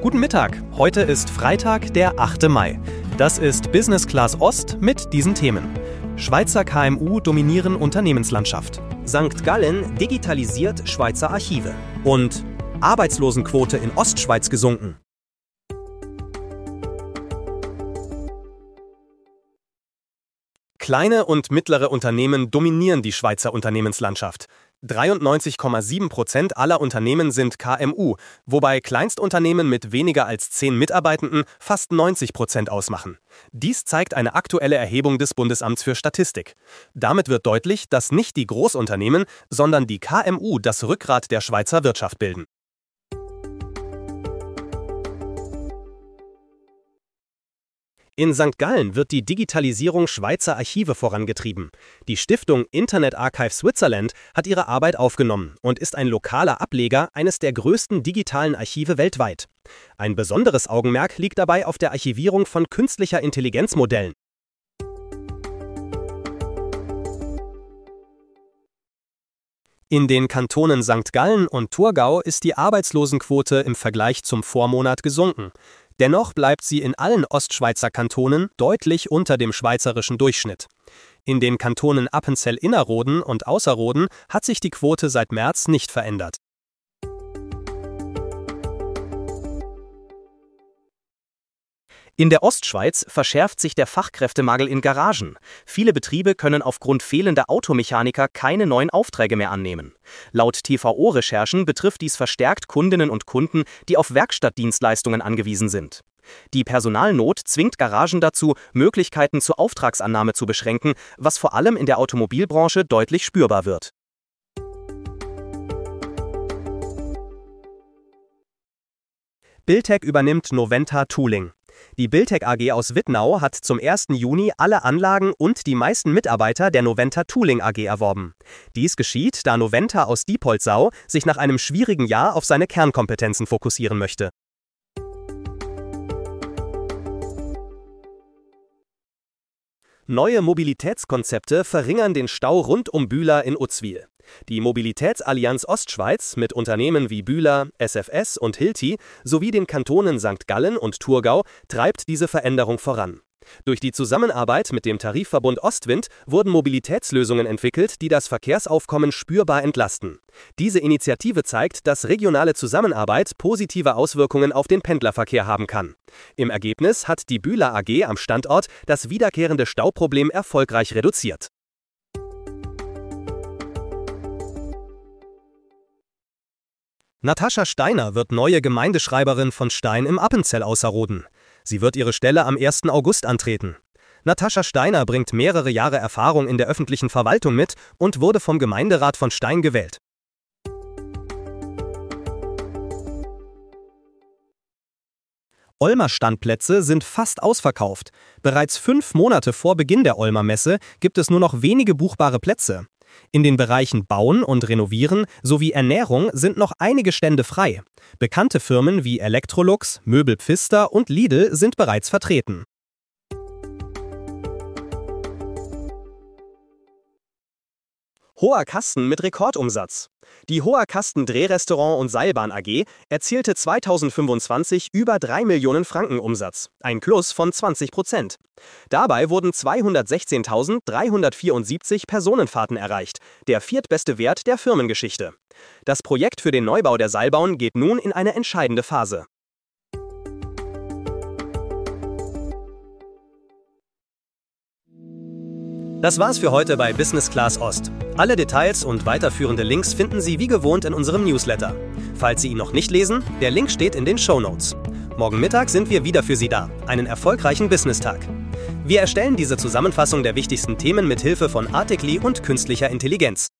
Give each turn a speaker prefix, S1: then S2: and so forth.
S1: Guten Mittag, heute ist Freitag, der 8. Mai. Das ist Business Class Ost mit diesen Themen. Schweizer KMU dominieren Unternehmenslandschaft.
S2: St. Gallen digitalisiert Schweizer Archive. Und Arbeitslosenquote in Ostschweiz gesunken.
S1: Kleine und mittlere Unternehmen dominieren die Schweizer Unternehmenslandschaft. 93,7% aller Unternehmen sind KMU, wobei Kleinstunternehmen mit weniger als 10 Mitarbeitenden fast 90% ausmachen. Dies zeigt eine aktuelle Erhebung des Bundesamts für Statistik. Damit wird deutlich, dass nicht die Großunternehmen, sondern die KMU das Rückgrat der Schweizer Wirtschaft bilden. In St. Gallen wird die Digitalisierung Schweizer Archive vorangetrieben. Die Stiftung Internet Archive Switzerland hat ihre Arbeit aufgenommen und ist ein lokaler Ableger eines der größten digitalen Archive weltweit. Ein besonderes Augenmerk liegt dabei auf der Archivierung von künstlicher Intelligenzmodellen. In den Kantonen St. Gallen und Thurgau ist die Arbeitslosenquote im Vergleich zum Vormonat gesunken. Dennoch bleibt sie in allen Ostschweizer Kantonen deutlich unter dem schweizerischen Durchschnitt. In den Kantonen Appenzell-Innerrhoden und Ausserrhoden hat sich die Quote seit März nicht verändert. In der Ostschweiz verschärft sich der Fachkräftemangel in Garagen. Viele Betriebe können aufgrund fehlender Automechaniker keine neuen Aufträge mehr annehmen. Laut TVO-Recherchen betrifft dies verstärkt Kundinnen und Kunden, die auf Werkstattdienstleistungen angewiesen sind. Die Personalnot zwingt Garagen dazu, Möglichkeiten zur Auftragsannahme zu beschränken, was vor allem in der Automobilbranche deutlich spürbar wird. Biltec übernimmt Noventa Tooling. Die Biltec AG aus Wittnau hat zum 1. Juni alle Anlagen und die meisten Mitarbeiter der Noventa Tooling AG erworben. Dies geschieht, da Noventa aus Diepoldsau sich nach einem schwierigen Jahr auf seine Kernkompetenzen fokussieren möchte. Neue Mobilitätskonzepte verringern den Stau rund um Bühler in Uzwil. Die Mobilitätsallianz Ostschweiz mit Unternehmen wie Bühler, SFS und Hilti sowie den Kantonen St. Gallen und Thurgau treibt diese Veränderung voran. Durch die Zusammenarbeit mit dem Tarifverbund Ostwind wurden Mobilitätslösungen entwickelt, die das Verkehrsaufkommen spürbar entlasten. Diese Initiative zeigt, dass regionale Zusammenarbeit positive Auswirkungen auf den Pendlerverkehr haben kann. Im Ergebnis hat die Bühler AG am Standort das wiederkehrende Stauproblem erfolgreich reduziert. Natascha Steiner wird neue Gemeindeschreiberin von Stein im Appenzell Ausserrhoden. Sie wird ihre Stelle am 1. August antreten. Natascha Steiner bringt mehrere Jahre Erfahrung in der öffentlichen Verwaltung mit und wurde vom Gemeinderat von Stein gewählt. Olmer Standplätze sind fast ausverkauft. Bereits 5 Monate vor Beginn der Olmer Messe gibt es nur noch wenige buchbare Plätze. In den Bereichen Bauen und Renovieren sowie Ernährung sind noch einige Stände frei. Bekannte Firmen wie Electrolux, Möbel Pfister und Lidl sind bereits vertreten. Hoher Kasten mit Rekordumsatz. Die Hoher Kasten Drehrestaurant und Seilbahn AG erzielte 2025 über 3 Millionen Franken Umsatz, ein Plus von 20%. Dabei wurden 216.374 Personenfahrten erreicht, der viertbeste Wert der Firmengeschichte. Das Projekt für den Neubau der Seilbahn geht nun in eine entscheidende Phase. Das war's für heute bei Business Class Ost. Alle Details und weiterführende Links finden Sie wie gewohnt in unserem Newsletter. Falls Sie ihn noch nicht lesen, der Link steht in den Shownotes. Morgen Mittag sind wir wieder für Sie da. Einen erfolgreichen Business-Tag. Wir erstellen diese Zusammenfassung der wichtigsten Themen mit Hilfe von Articly und künstlicher Intelligenz.